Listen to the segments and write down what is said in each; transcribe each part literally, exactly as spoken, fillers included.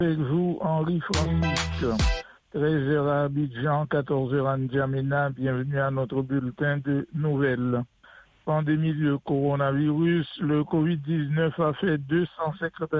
Avec vous, Henri Francisque. treize heures à Abidjan, quatorze heures à N'Djamena. Bienvenue à notre bulletin de nouvelles. Pandémie de coronavirus, le covid dix-neuf a fait deux cent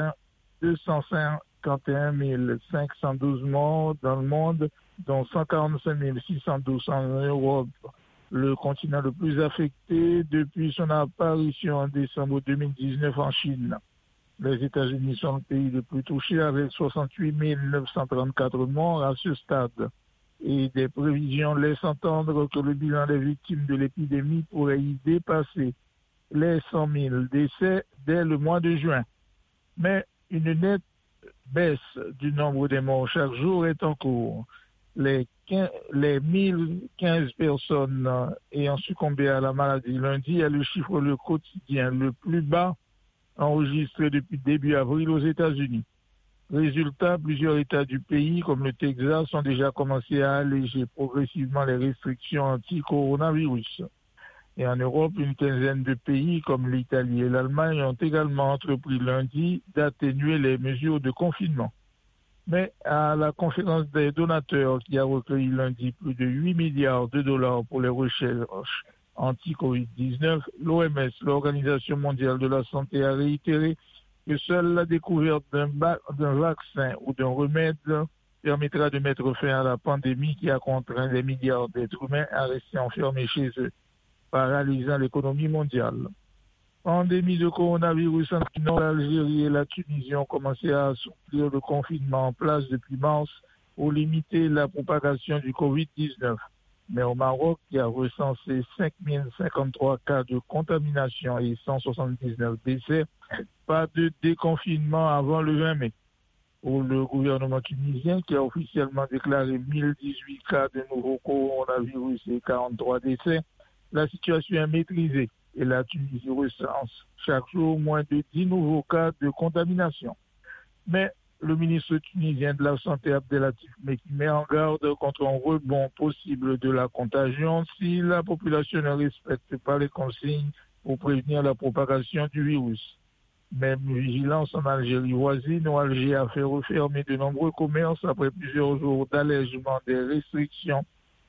cinquante et un mille cinq cent douze morts dans le monde, dont cent quarante-cinq mille six cent douze en Europe. Le continent le plus affecté depuis son apparition en décembre deux mille dix-neuf en Chine. Les États-Unis sont le pays le plus touché avec soixante-huit mille neuf cent trente-quatre morts à ce stade. Et des prévisions laissent entendre que le bilan des victimes de l'épidémie pourrait y dépasser les cent mille décès dès le mois de juin. Mais une nette baisse du nombre des morts chaque jour est en cours. Les, quinze, les mille quinze personnes ayant succombé à la maladie lundi est le chiffre le quotidien le plus bas enregistré depuis début avril aux États-Unis. Résultat, plusieurs États du pays, comme le Texas, ont déjà commencé à alléger progressivement les restrictions anti-coronavirus. Et en Europe, une quinzaine de pays, comme l'Italie et l'Allemagne, ont également entrepris lundi d'atténuer les mesures de confinement. Mais à la conférence des donateurs qui a recueilli lundi plus de huit milliards de dollars pour les recherches anti-covid dix-neuf, l'O M S, l'Organisation mondiale de la santé, a réitéré que seule la découverte d'un, ba- d'un vaccin ou d'un remède permettra de mettre fin à la pandémie qui a contraint des milliards d'êtres humains à rester enfermés chez eux, paralysant l'économie mondiale. Pandémie de coronavirus en l'Algérie et la Tunisie ont commencé à assouplir le confinement en place depuis mars pour limiter la propagation du covid dix-neuf. Mais au Maroc, qui a recensé cinq mille cinquante-trois cas de contamination et cent soixante-dix-neuf décès, pas de déconfinement avant le vingt mai. Pour le gouvernement tunisien, qui a officiellement déclaré mille dix-huit cas de nouveaux coronavirus et quarante-trois décès, la situation est maîtrisée et la Tunisie recense chaque jour moins de dix nouveaux cas de contamination. Mais le ministre tunisien de la Santé, Abdelatif Mekki, met en garde contre un rebond possible de la contagion si la population ne respecte pas les consignes pour prévenir la propagation du virus. Même vigilance en Algérie voisine, où Alger a fait refermer de nombreux commerces après plusieurs jours d'allègement des restrictions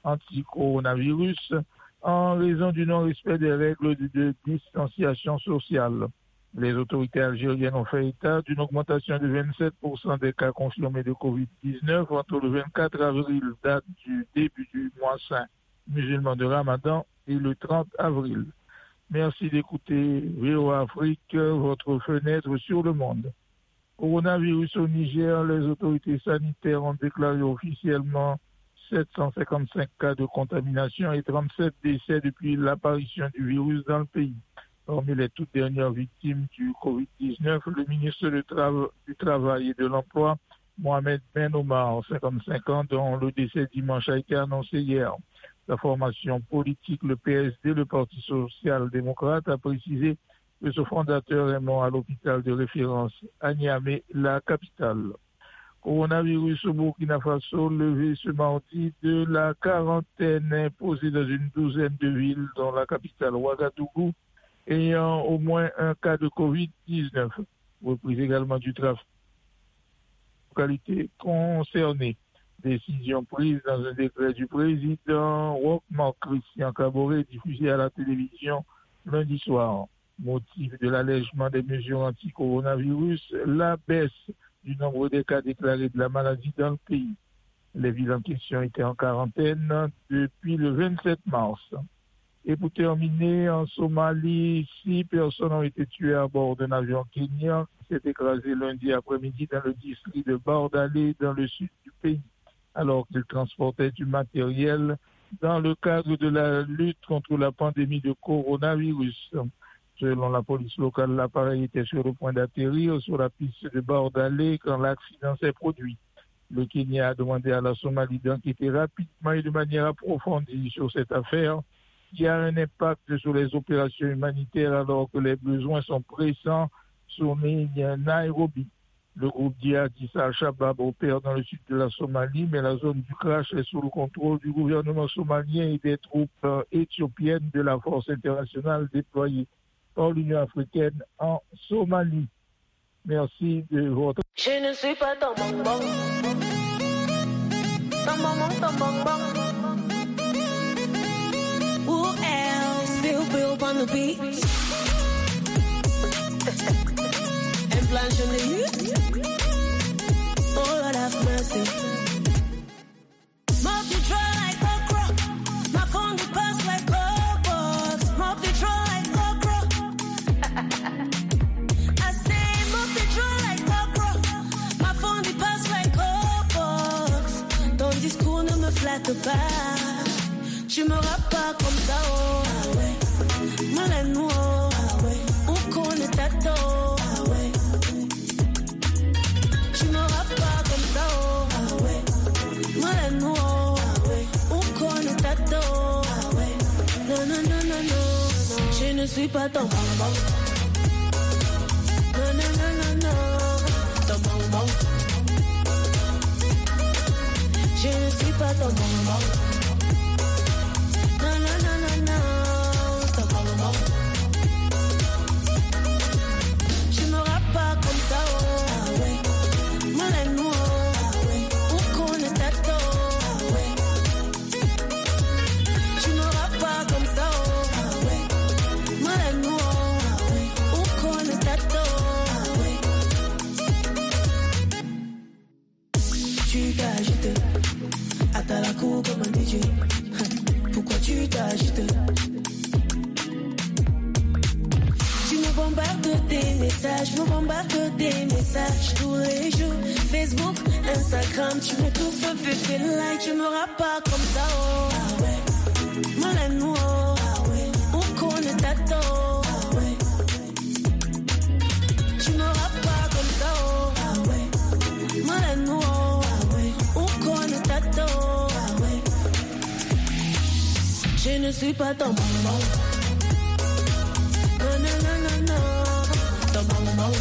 anti-coronavirus en raison du non-respect des règles de, de distanciation sociale. Les autorités algériennes ont fait état d'une augmentation de vingt-sept pour cent des cas confirmés de covid dix-neuf entre le vingt-quatre avril, date du début du mois saint musulman de Ramadan, et le trente avril. Merci d'écouter V O A Afrique, votre fenêtre sur le monde. Coronavirus au Niger, les autorités sanitaires ont déclaré officiellement sept cent cinquante-cinq cas de contamination et trente-sept décès depuis l'apparition du virus dans le pays. Parmi les toutes dernières victimes du covid dix-neuf, le ministre de Tra- du Travail et de l'Emploi, Mohamed Ben Omar, cinquante-cinq ans, dont le décès dimanche a été annoncé hier. La formation politique, le P S D, le Parti social-démocrate, a précisé que ce fondateur est mort à l'hôpital de référence à Niamey, la capitale. Coronavirus au Burkina Faso, levé ce mardi de la quarantaine imposée dans une douzaine de villes, dont la capitale Ouagadougou, ayant au moins un cas de covid dix-neuf. Reprise également du trafic localité concernée. Décision prise dans un décret du président Roch-Marc Christian Kaboré diffusé à la télévision lundi soir. Motif de l'allègement des mesures anti-coronavirus, la baisse du nombre de cas déclarés de la maladie dans le pays. Les villes en question étaient en quarantaine depuis le vingt-sept mars. Et pour terminer, en Somalie, six personnes ont été tuées à bord d'un avion kenyan qui s'est écrasé lundi après-midi dans le district de Bardalé, dans le sud du pays, alors qu'il transportait du matériel dans le cadre de la lutte contre la pandémie de coronavirus. Selon la police locale, l'appareil était sur le point d'atterrir sur la piste de Bardalé quand l'accident s'est produit. Le Kenya a demandé à la Somalie d'enquêter rapidement et de manière approfondie sur cette affaire qui a un impact sur les opérations humanitaires alors que les besoins sont pressants sur Nairobi. Le groupe djihadiste Al-Shabaab opère dans le sud de la Somalie, mais la zone du crash est sous le contrôle du gouvernement somalien et des troupes euh, éthiopiennes de la force internationale déployée par l'Union africaine en Somalie. Merci de votre... Je ne suis pas ton bonbon. Ton bonbon, ton bonbon. Who else? Bill, Bill on the beat. And Blanche on the youth. Oh Lord have mercy. Mob the draw like okra. My phone the pass like Cobox. Mob the draw like okra. I say mob the draw like okra. My phone the pass like Cobox. Ton discours ne me flatte pas. Tu me rappes pas comme ça, oh. Ah ouais. Malano, ah ouais. Où connaît ta to, ah ouais. Tu me rappes pas comme ça, oh. Ah ouais. Malano, ah ouais. Où connaît ta to, ah ouais. Non, non, non, non, non. Je ne suis pas ton bonbon. Non, non, non, non, non. Ton bonbon. Je ne suis pas ton bonbon. Non, non, non, non, non, ton bonbon. Tu me rappes pas comme ça, oh. Ah ouais. Malano, ah ouais. Où connaît ta to, ah ouais. Tu me rappes pas comme ça, oh. Ah ouais. Malano, ah ouais. Où connaît ta to, ah ouais. Tu t'agites. Attends la cour comme un D J. Pourquoi tu t'agites? Tu me bombardes des messages, me bombardes des messages tous les jours. Facebook, Instagram, tu m'étouffes, fais like, tu me rappes pas comme ça, oh. Ah ouais. Malano, ah ouais. Où connaît ta to, ah ouais. Tu me rappes pas comme ça, oh. Ah ouais. Malano, ah ouais. Où connaît ta to, ah ouais. Je ne suis pas ton bonbon. Non, non, non, non, non. Ton bonbon.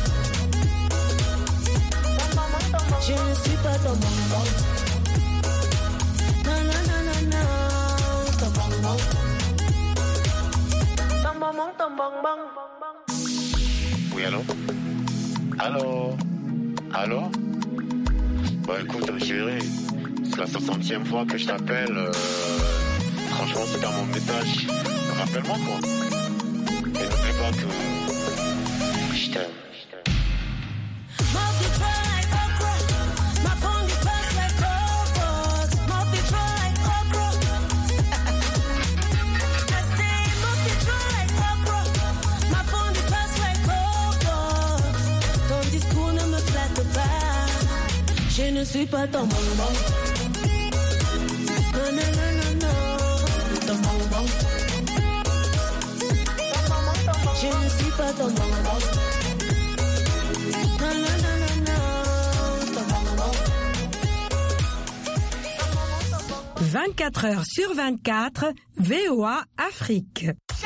Je ne suis pas ton bonbon. Non, non, non, non, non. Ton bonbon. Ton bonbon, ton bonbon. Oui, allô? Allô? Allô? Bon, écoute, chérie, c'est la soixantième fois que je t'appelle. Euh... Franchement, c'est dans mon message. Rappelle-moi, quoi. Et n'oublie pas que je t'aime. Ton discours ne me flatte pas. Je ne suis pas ton bonbon. Non, non, non, non, non. Ton bonbon. Je ne suis pas ton bonbon. Non, non, non, non, non. Ton bonbon. vingt-quatre heures sur vingt-quatre, V O A Afrique.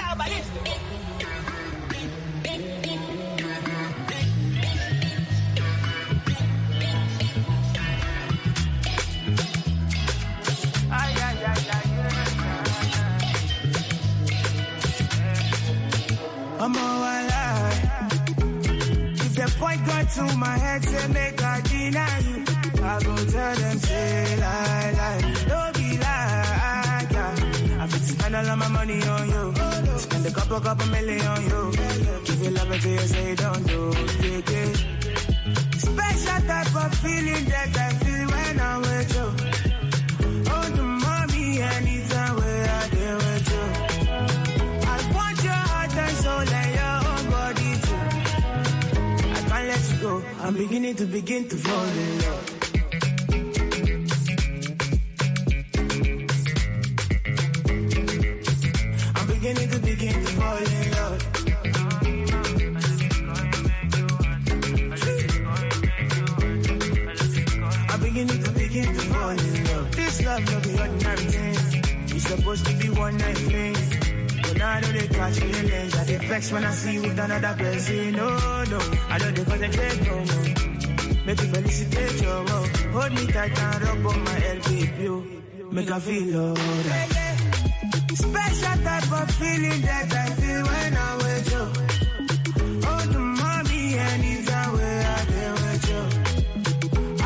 I'm all alive. If the point got to my head, say make I deny you. I go tell them, say lie, lie. Don't be like, yeah. I fit spend all of my money on you. Spend a couple, couple million on you. Give you love until you say don't do, yeah, yeah. Special type of feeling that I feel when I'm with you. Oh, the mommy, anytime where I deal with you. I'm beginning to begin to fall in love. I'm beginning to begin to fall in love. I'm beginning to begin to fall in love. This love no be ordinary thing. It's supposed to be one night thing. But now I know they catch feelings. I get vexed when I see you with another person. No, no, I know they concentrate no more. Make you felicitate your love. Hold me tight and rub on my L P you. Make I feel alright. Special type of feeling that I feel when I'm with you.